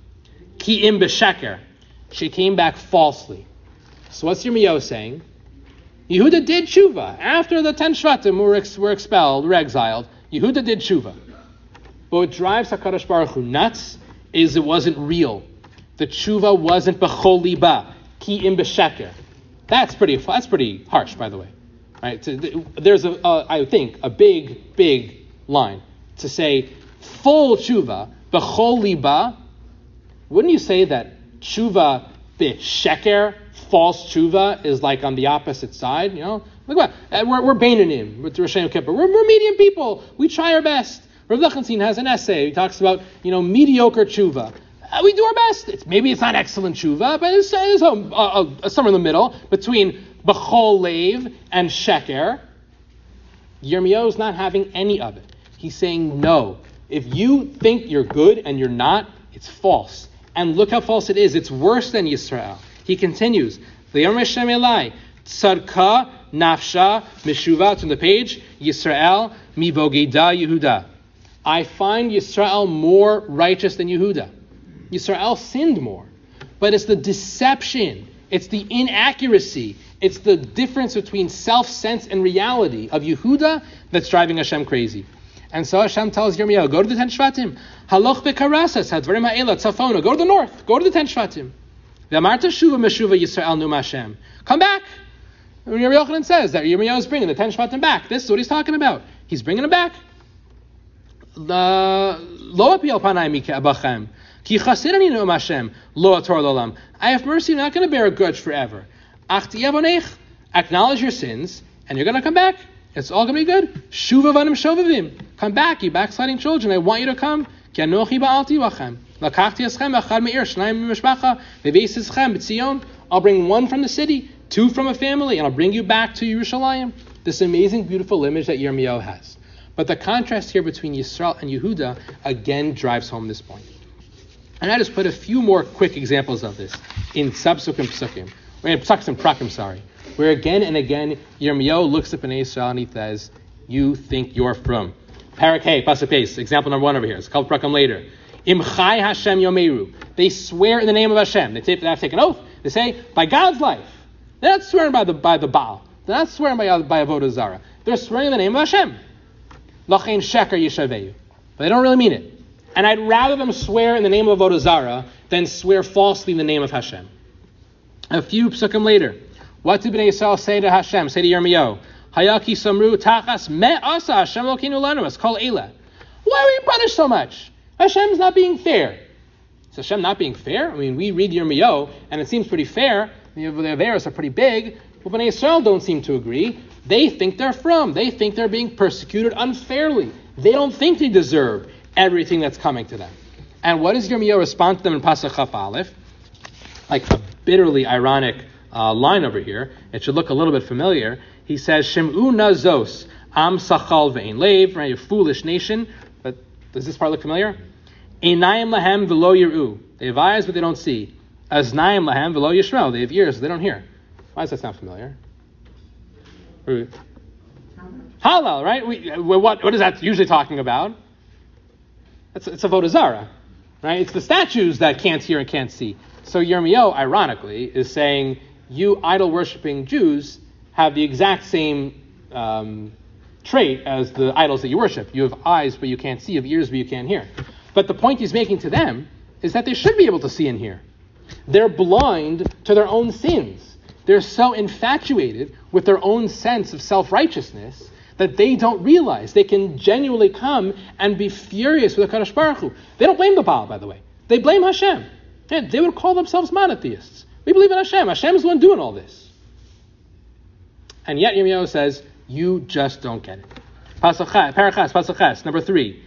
Ki im b'sheker. She came back falsely. So what's Yirmiyahu saying? Yehuda did tshuva. After the ten Shvatim were, ex- were expelled, were exiled, Yehuda did tshuva. But what drives HaKadosh Baruch Hu nuts is it wasn't real. The tshuva wasn't b'chol liba. Ki im b'sheker. That's pretty. That's pretty harsh, by the way. Right? So th- there's a, uh, I think, a big, big line to say full tshuva b'chol liba. Wouldn't you say that tshuva b'sheker, false tshuva, is like on the opposite side? You know, look what we're we're Beinanim with Rosh Hashanah. We're we're medium people. We try our best. Rav Lechenstein has an essay. He talks about you know mediocre tshuva. Uh, we do our best. It's, maybe it's not excellent tshuva, but it's, it's a, a, a, somewhere in the middle between b'chol leiv and sheker. Yirmiyahu's not having any of it. He's saying no. If you think you're good and you're not, it's false. And look how false it is. It's worse than Yisrael. He continues. V'yomer Hashem Elai tzadka nafsha meshuva. It's on the page. Yisrael mi bogeda Yehuda. I find Yisrael more righteous than Yehuda. Yisrael sinned more. But it's the deception. It's the inaccuracy. It's the difference between self-sense and reality of Yehuda that's driving Hashem crazy. And so Hashem tells Yirmiyahu, go to the ten Shvatim. Haloch bekarasas hadvarim ha'ela tzafona. Go to the north. Go to the ten Shvatim. V'amarta shuva meshuva Yisrael num Hashem. Come back. And Rabbi Yochanan says that Yirmiyahu is bringing the ten Shvatim back. This is what he's talking about. He's bringing them back. Lo apil panai mika abachem. Ki chasirani no Hashem. Lo ator lolam. I have mercy. I'm not going to bear a grudge forever. Ach tiyavonech. Acknowledge your sins, and you're going to come back. It's all going to be good. Shuva vanim shovavim. Come back, you backsliding children. I want you to come. Ki anochi ba'alti vachem. Lakachti eschem echad me'ir shnayim mishpacha. Ve'veis eschem b'tzion. I'll bring one from the city, two from a family, and I'll bring you back to Yerushalayim. This amazing, beautiful image that Yirmiyahu has. But the contrast here between Yisrael and Yehuda again drives home this point. And I just put a few more quick examples of this in subsequent psukim, or in psukim and prakim, sorry, where again and again Yirmiyahu looks at Bnei Yisrael and he says, "You think you're from." Parak Hey, pasuk Beis, example number one over here. It's called prakim later. Im Chai Hashem Yomeru. They swear in the name of Hashem. They, take, they have to take an oath. They say by God's life. They're not swearing by the by the Baal. They're not swearing by by Avodah Zarah. They're swearing in the name of Hashem. Lachein sheker yishaveyu. But they don't really mean it. And I'd rather them swear in the name of Avodah Zarah than swear falsely in the name of Hashem. A few psukim later, what did Bnei Yisrael say to Hashem? Say to Yirmiyahu, Hayaki samru tachas me asa Hashem lokinu lanu es kol eila. Why are we punished so much? Hashem's not being fair. Is Hashem not being fair? I mean, we read Yirmiyahu, and it seems pretty fair. The Averos are pretty big. But Bnei Yisrael don't seem to agree. They think they're from. They think they're being persecuted unfairly. They don't think they deserve everything that's coming to them. And what does Yirmiyahu respond to them in Pasuk Chaf Aleph? Like a bitterly ironic uh, line over here. It should look a little bit familiar. He says, Shem'u nazos am sachal ve'in leiv, right, you foolish nation. But does this part look familiar? Einayim lahem v'lo yir'u. They have eyes, but they don't see. Aznayim lahem v'lo yishmel. They have ears, but they don't hear. Why does that sound familiar? Halal, right? We, what, what is that usually talking about? It's, it's Avodah Zarah, right? It's the statues that can't hear and can't see. So Yirmiyahu, ironically, is saying, you idol-worshipping Jews have the exact same um, trait as the idols that you worship. You have eyes, but you can't see. You have ears, but you can't hear. But the point he's making to them is that they should be able to see and hear. They're blind to their own sins. They're so infatuated with their own sense of self-righteousness that they don't realize they can genuinely come and be furious with HaKadosh Baruch Hu. They don't blame the Baal, by the way. They blame Hashem. Yeah, they would call themselves monotheists. We believe in Hashem. Hashem is the one doing all this. And yet Yirmiyahu says, you just don't get it. Parachas, Pasachas, number three.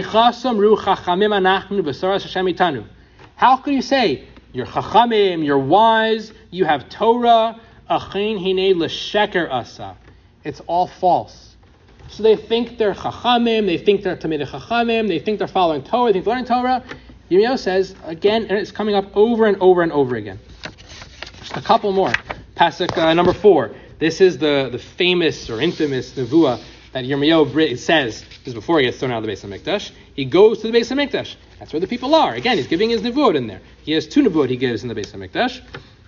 How could you say, you're chachamim, you're wise, you have Torah, achein hinei l'sheker asa. It's all false. So they think they're chachamim, they think they're tamid chachamim, they think they're following Torah, they think they're learning Torah. Yirmiyahu says, again, and it's coming up over and over and over again. Just a couple more. Pasuk uh, number four. This is the, the famous or infamous nevuah that Yirmiyahu says. This is before he gets thrown out of the Beis HaMikdash. He goes to the Beis HaMikdash. That's where the people are. Again, he's giving his nevuot in there. He has two nevuot he gives in the Beis HaMikdash.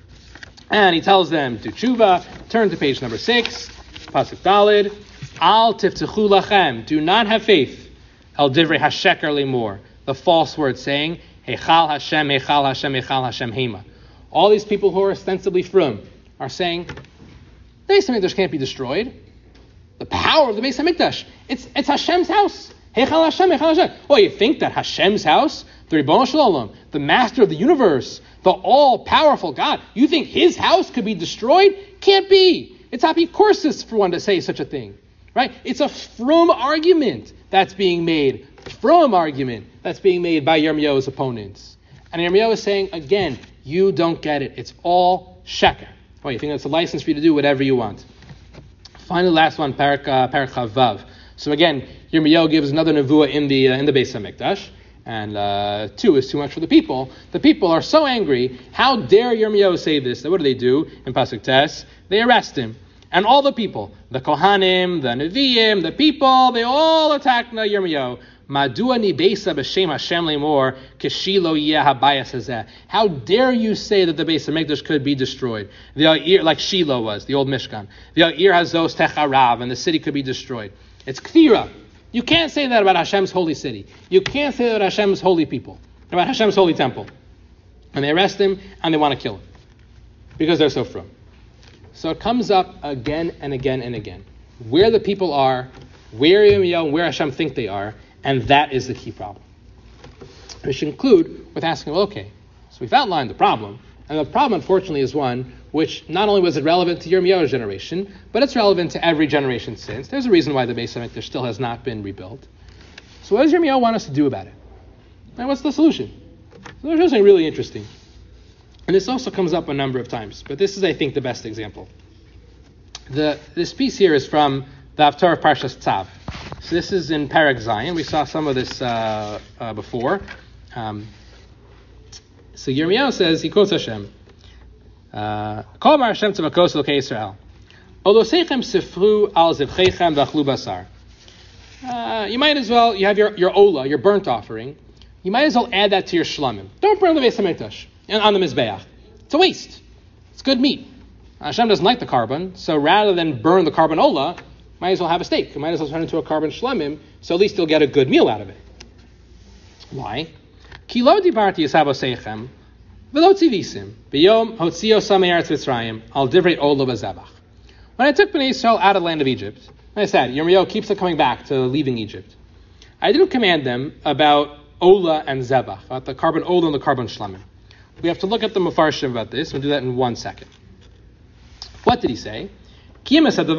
And he tells them to tshuva, turn to page number six, Pasuk Dalid, Al tiftechu lachem, do not have faith, El divrei hasheker lemor, the false word saying, Heichal Hashem, Heichal Hashem, Heichal Hashem Hema. All these people who are ostensibly frum are saying, the Beis HaMikdash can't be destroyed. The power of the Beis HaMikdash, it's, it's Hashem's house. Heichal Hashem, Heichal Hashem. Oh, you think that Hashem's house, the Ribbono Shel Olam, the master of the universe, the all-powerful God, you think his house could be destroyed? Can't be. It's apicorsis for one to say such a thing, right? It's a frum argument that's being made. Frum argument that's being made by Yirmiyahu's opponents. And Yirmiyahu is saying, again, you don't get it. It's all sheker. Oh, you think that's a license for you to do whatever you want. Finally, last one, Parak uh, Vav. So again, Yirmiyahu gives another nevuah in the uh, in the Beis HaMikdash. And uh, two is too much for the people. The people are so angry. How dare Yirmiyahu say this? What do they do in Pasuk Tes? They arrest him. And all the people, the Kohanim, the Nevi'im, the people, they all attack Yirmiyahu. Madua ni beisa b'shem Hashem lemor keshilo yeh habayas hazeh. How dare you say that the Beis HaMikdash could be destroyed? The Ya'ir, like Shiloh was, the old Mishkan. The Ya'ir hazos techarav, and the city could be destroyed. It's kthira. You can't say that about Hashem's holy city. You can't say that about Hashem's holy people, about Hashem's holy temple. And they arrest him and they want to kill him because they're so frum. So it comes up again and again and again. Where the people are, where Yirmiyahu and where Hashem think they are, and that is the key problem. We should conclude with asking, well, okay, so we've outlined the problem, and the problem, unfortunately, is one which not only was it relevant to Yirmiyahu's generation, but it's relevant to every generation since. There's a reason why the Beis HaMikdash still has not been rebuilt. So what does Yirmiyahu want us to do about it? And what's the solution? So there's something really interesting. And this also comes up a number of times, but this is, I think, the best example. The This piece here is from the Haftarah of Parshas Tzav. So this is in Perek Zayin. We saw some of this uh, uh, before. Um, so Yirmiyahu says, he quotes Hashem, Kol Amar Hashem Tzavakos Elokei Yisrael, Oloseichem sifru al zivcheichem v'achlu basar. Uh, you might as well, you have your, your ola, your burnt offering, you might as well add that to your shlamim. Don't burn the Beis HaMikdash and on the Mizbeach. It's a waste. It's good meat. Hashem doesn't like the carbon, so rather than burn the carbon ola, might as well have a steak. You might as well turn it into a carbon shlamim, so at least you'll get a good meal out of it. Why? Ki lo dibarti yisabo seichem v'lo tzivisim b'yom hotzio samei eretz Mitzrayim al divrei ola v'zebach. When I took Bnei Yisrael out of the land of Egypt, I said, Yirmiyahu keeps on coming back to leaving Egypt. I didn't command them about ola and zebach, about the carbon ola and the carbon shlamim. We have to look at the Mefarshim about this. We'll do that in one second. What did he say? Listen to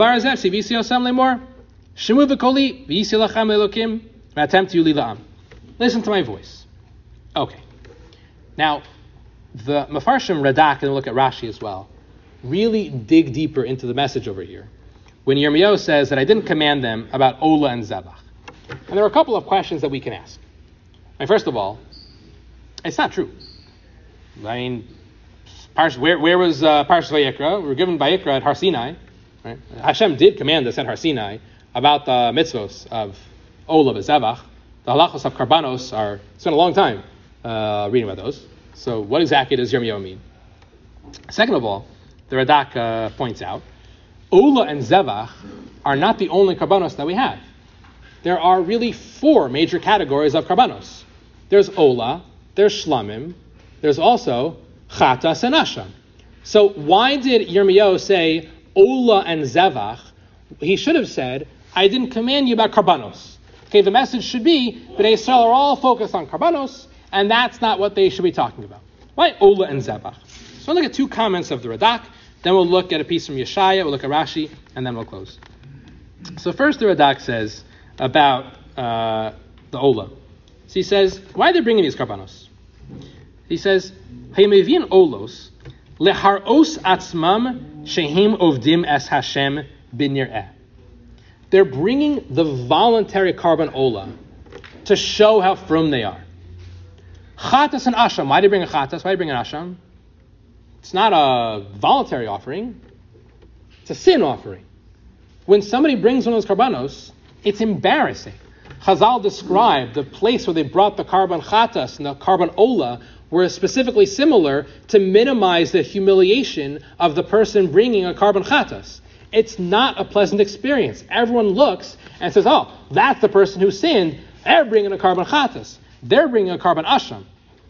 my voice. Okay. Now, the Mefarshim Radak, and look at Rashi as well, really dig deeper into the message over here. When Yirmiyahu says that I didn't command them about Ola and Zebach. And there are a couple of questions that we can ask. I mean, first of all, it's not true. I mean, where, where was uh, Parshas Vayikra? We were given Vayikra at Har Sinai. Right? Hashem did command us at Har Sinai about the mitzvos of Ola v'Zevach. The halachos of Karbanos are, it's been a long time uh, reading about those. So what exactly does Yirmiyahu mean? Second of all, the Radak uh, points out, Ola and Zevach are not the only Karbanos that we have. There are really four major categories of Karbanos. There's Ola, there's Shlamim, there's also Chatas and Asham. So why did Yirmiyahu say Ola and Zevach? He should have said, I didn't command you about Karbanos. Okay, the message should be, Bnei Yisrael are all focused on Karbanos, and that's not what they should be talking about. Why Ola and Zevach? So we'll look at two comments of the Radak, then we'll look at a piece from Yeshaya, we'll look at Rashi, and then we'll close. So first the Radak says about uh, the Ola. So he says, why are they bringing these Karbanos? He says, Haymevian Olos, leharos atzmam shehim ovdim es Hashem b'nir'eh. They're bringing the voluntary carbon Ola to show how frum they are. Chatas and Asham. Why do you bring a Chatas? Why do you bring an Asham? It's not a voluntary offering. It's a sin offering. When somebody brings one of those Karbanos, it's embarrassing. Chazal described the place where they brought the carbon Chatas and the carbon Ola were specifically similar to minimize the humiliation of the person bringing a carbon Chatas. It's not a pleasant experience. Everyone looks and says, oh, that's the person who sinned. They're bringing a carbon Chatas. They're bringing a carbon Asham.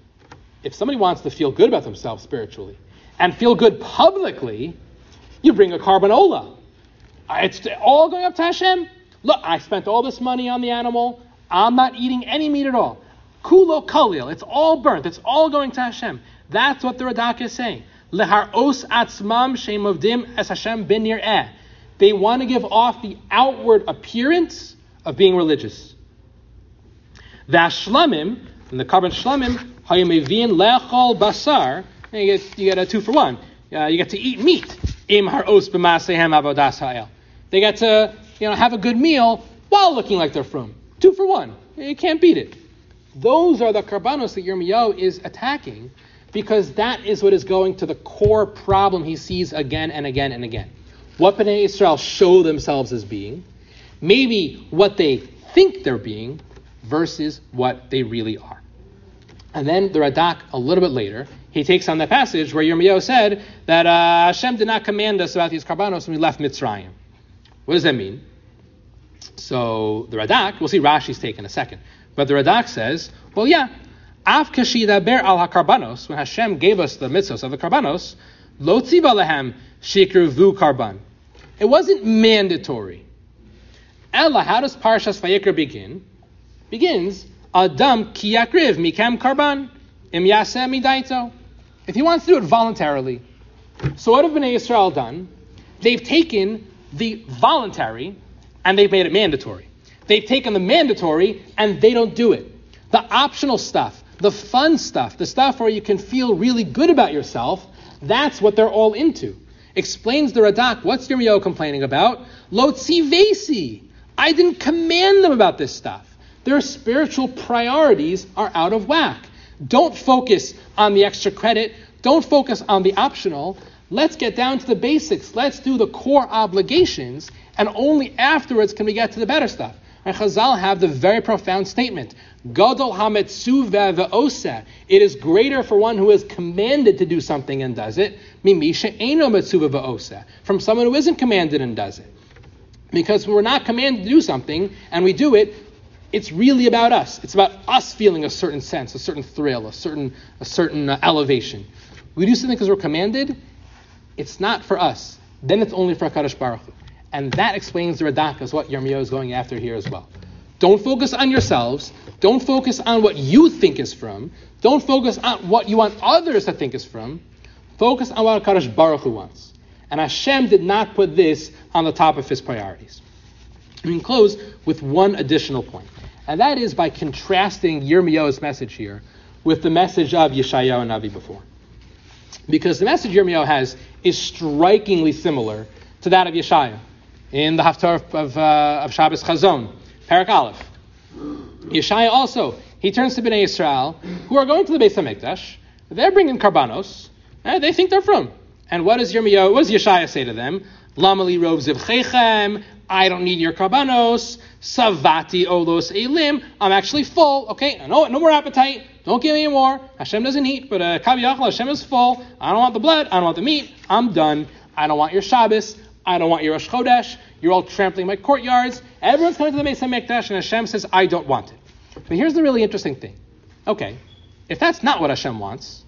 If somebody wants to feel good about themselves spiritually and feel good publicly, you bring a carbon Ola. It's all going up to Hashem. Look, I spent all this money on the animal. I'm not eating any meat at all. Kulo kalil. It's all burnt. It's all going to Hashem. That's what the Radak is saying. Leharos atzmam shemovdim es Hashem bin nir'eh. They want to give off the outward appearance of being religious. V'ashlamim, and the carbon shlamim, hayemevin lechol basar. You get you get a two for one. Uh, you get to eat meat. Im haros b'masehem avodas ha'el. They get to you know have a good meal while looking like they're frum. Two for one. You can't beat it. Those are the karbanos that Yirmiyahu is attacking, because that is what is going to the core problem he sees again and again and again. What Bnei Yisrael show themselves as being, maybe what they think they're being, versus what they really are. And then the Radak, a little bit later, he takes on that passage where Yirmiyahu said that uh, Hashem did not command us about these karbanos when we left Mitzrayim. What does that mean? So the Radak, we'll see Rashi's take in a second, but the Radak says, well, yeah, Av kashidaber al hakarbanos, when Hashem gave us the mitzvos of the karbanos, lo tziva lehem shikruvu karban. It wasn't mandatory. Ella, how does Parshas Vayikra begin? Begins, Adam ki yakriv mikem karban im yaseh midaito. If he wants to do it voluntarily. So what have Bnei Yisrael done? They've taken the voluntary and they've made it mandatory. They've taken the mandatory and they don't do it. The optional stuff, the fun stuff, the stuff where you can feel really good about yourself, that's what they're all into. Explains the Radak, what's Yirmiyahu complaining about? Lo tzivesi. I didn't command them about this stuff. Their spiritual priorities are out of whack. Don't focus on the extra credit. Don't focus on the optional. Let's get down to the basics. Let's do the core obligations, and only afterwards can we get to the better stuff. And Chazal have the very profound statement, Gadol hametzuva ve'oseh. It is greater for one who is commanded to do something and does it, mimi she'eino metzuva ve'oseh, from someone who isn't commanded and does it. Because when we're not commanded to do something and we do it, it's really about us. It's about us feeling a certain sense, a certain thrill, a certain a certain uh, elevation. We do something because we're commanded. It's not for us. Then it's only for HaKadosh Baruch Hu. And that explains the Radak as what Yirmiyahu is going after here as well. Don't focus on yourselves. Don't focus on what you think is from. Don't focus on what you want others to think is from. Focus on what HaKadosh Baruch Hu wants. And Hashem did not put this on the top of his priorities. We can close with one additional point. And that is by contrasting Yirmiyahu's message here with the message of Yeshayahu and Navi before. Because the message Yirmiyahu has is strikingly similar to that of Yeshayahu in the Haftarah of, uh, of Shabbos Chazon, Parak Aleph. Yeshayahu also, he turns to Bnei Yisrael, who are going to the Beis HaMikdash. They're bringing karbanos. And they think they're from. And what does Yirmiyahu, what does Yeshayahu say to them? Lamali rov zivchechem. I don't need your karbanos. Savati olos elim. I'm actually full. Okay, no, no more appetite. Don't give me any more. Hashem doesn't eat, but uh, Kav Yachal, Hashem is full. I don't want the blood. I don't want the meat. I'm done. I don't want your Shabbos. I don't want your Rosh Chodesh. You're all trampling my courtyards. Everyone's coming to the Beis HaMikdash, and Hashem says, I don't want it. But here's the really interesting thing. Okay, if that's not what Hashem wants,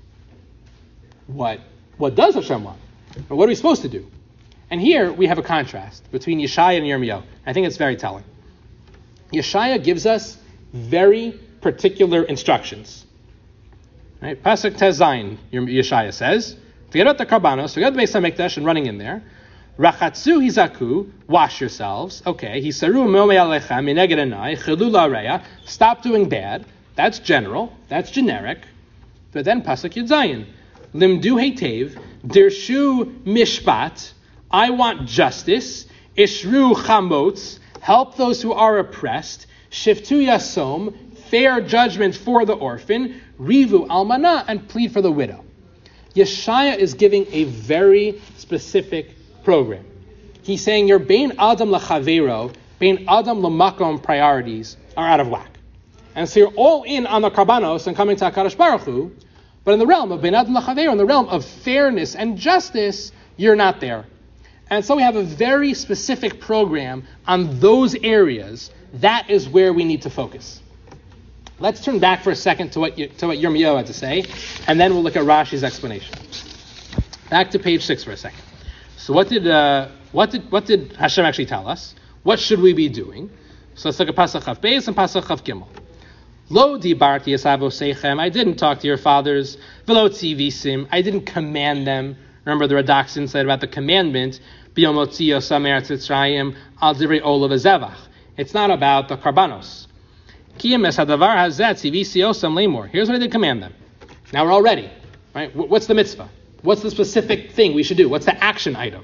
what what does Hashem want? Or what are we supposed to do? And here we have a contrast between Yeshaya and Yirmiyahu. I think it's very telling. Yeshaya gives us very particular instructions. Right? Pasuk Tezayin, Yeshaya says, forget about the karbanos, forget the Beis HaMikdash and running in there. Rachatzu hizaku, wash yourselves. Okay, hisaru meomei alechem mineged enai chilul ha'reya. Stop doing bad. That's general. That's generic. But then Pasuk Yudzayin, limdu heitev, dirshu mishpat. I want justice. Ishru chamotz, help those who are oppressed. Shiftu yasom, fair judgment for the orphan. Rivu almana, and plead for the widow. Yeshaya is giving a very specific program. He's saying your bein adam lachavero, bein adam lamakom priorities are out of whack. And so you're all in on the karbanos and coming to HaKadosh Baruch Hu, but in the realm of bein adam lachavero, in the realm of fairness and justice, you're not there. And so we have a very specific program on those areas. That is where we need to focus. Let's turn back for a second to what, to what Yirmiyahu had to say, and then we'll look at Rashi's explanation. Back to page six for a second. So what did uh, what did what did Hashem actually tell us? What should we be doing? So let's look at Pasuk Chav Beis and Pasuk Chav Gimel. Lo dibarti es avosechem. I didn't talk to your fathers. V'lo tzivisim. I didn't command them. Remember the Radaksin said about the commandment. B'yomotzi yosam eretz Yisrael al divrei olav zevach. It's not about the karbanos. Kiyem es hadavar hazeh tzivisi osam lemor. Here's what I did command them. Now we're all ready, right? What's the mitzvah? What's the specific thing we should do? What's the action item?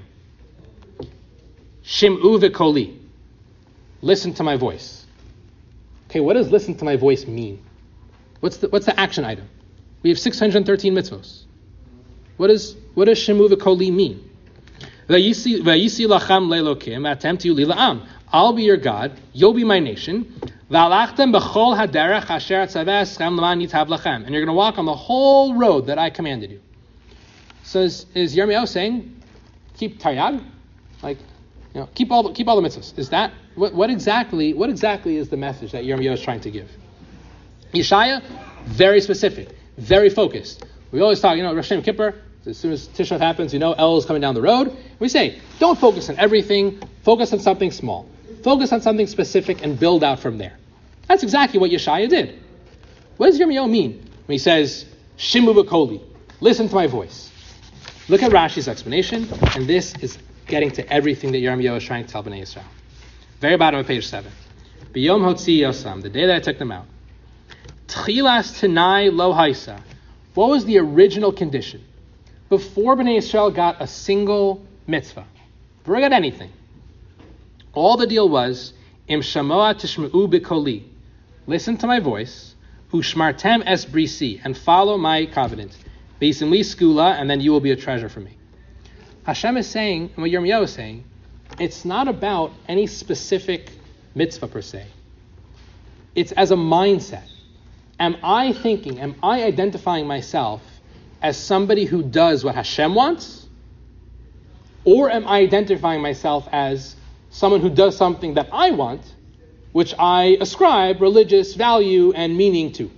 Shim'u v'koli. Listen to my voice. Okay, what does listen to my voice mean? What's the what's the action item? We have six hundred thirteen mitzvos. What does what does Shim'u v'koli mean? V'yisi lachem le'elokim atem tiyu li la'am. I'll be your God. You'll be my nation. V'alachtem b'chol haderech asher tzaveh eschem l'man yitav lachem. And you're going to walk on the whole road that I commanded you. So is, is Yirmiyahu saying, keep taryag? Like, you know, keep all the, keep all the mitzvahs. Is that, what, what exactly what exactly is the message that Yirmiyahu is trying to give? Yeshaya, very specific, very focused. We always talk, you know, Rosh Hashanah Kippur, as soon as Tisha B'Av happens, you know El is coming down the road. We say, don't focus on everything, focus on something small. focus on something specific and build out from there. That's exactly what Yeshaya did. What does Yirmiyahu mean when he says, Shimu b'koli, listen to my voice? Look at Rashi's explanation, and this is getting to everything that Yirmiyahu is trying to tell Bnei Yisrael. Very bottom of page seven. B'yom hotzi yosam, the day that I took them out. Tchilas tenai lo haisa. What was the original condition? Before Bnei Yisrael got a single mitzvah, before they got anything, all the deal was, Im shamoa tishma'u b'koli, listen to my voice, ushmartem es brisi, and follow my covenant, besim li skula, and then you will be a treasure for me. Hashem is saying, and what Yirmiyahu is saying, it's not about any specific mitzvah per se. It's as a mindset. Am I thinking, am I identifying myself as somebody who does what Hashem wants? Or am I identifying myself as someone who does something that I want, which I ascribe religious value and meaning to?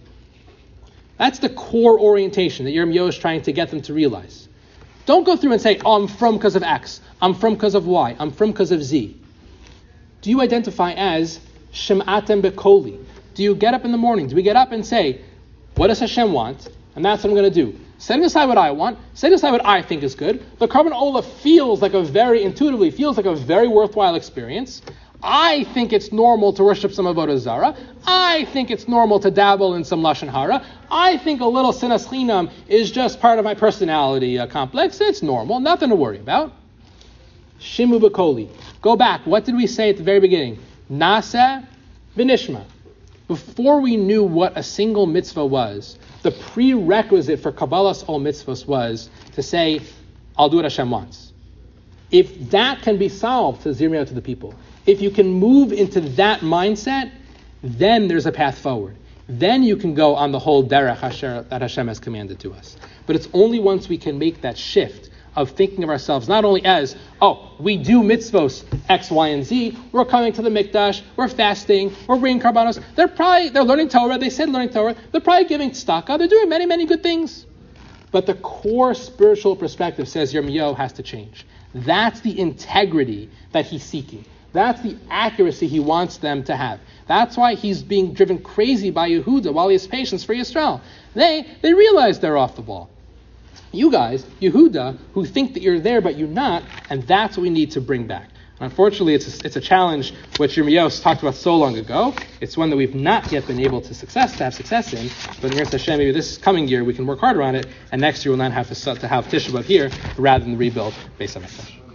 That's the core orientation that Yirmiyahu is trying to get them to realize. Don't go through and say, oh, I'm from because of X, I'm from because of Y, I'm from because of Z. Do you identify as Shem'atem Bekoli? Do you get up in the morning? Do we get up and say, what does Hashem want? And that's what I'm going to do. Setting aside what I want, setting aside what I think is good. The Korban Olah feels like a very, intuitively feels like a very worthwhile experience. I think it's normal to worship some Avodah Zarah. I think it's normal to dabble in some Lashon Hara. I think a little Sinas Chinam is just part of my personality uh, complex. It's normal, nothing to worry about. Shimu B'koli. Go back. What did we say at the very beginning? Nasa V'nishma. Before we knew what a single mitzvah was, the prerequisite for Kabbalah's all mitzvahs was to say, I'll do what Hashem wants. If that can be solved, says Yirmiyahu to the people, if you can move into that mindset, then there's a path forward. Then you can go on the whole derech Hasher that Hashem has commanded to us. But it's only once we can make that shift of thinking of ourselves not only as, oh, we do mitzvos X, Y, and Z, we're coming to the mikdash, we're fasting, we're bringing karbanos. They're probably, they're learning Torah, they said learning Torah, they're probably giving tzedakah, they're doing many, many good things. But the core spiritual perspective, says Yirmiyahu, has to change. That's the integrity that he's seeking. That's the accuracy he wants them to have. That's why he's being driven crazy by Yehuda while he has patience for Yisrael. They, they realize they're off the ball. You guys, Yehuda, who think that you're there but you're not, and that's what we need to bring back. Unfortunately, it's a, it's a challenge which Yirmiyahu talked about so long ago. It's one that we've not yet been able to success to have success in. But in Yirtzeh Hashem, maybe this coming year we can work harder on it, and next year we'll not have to, to have Tisha B'Av here rather than the rebuild based on Mikdash.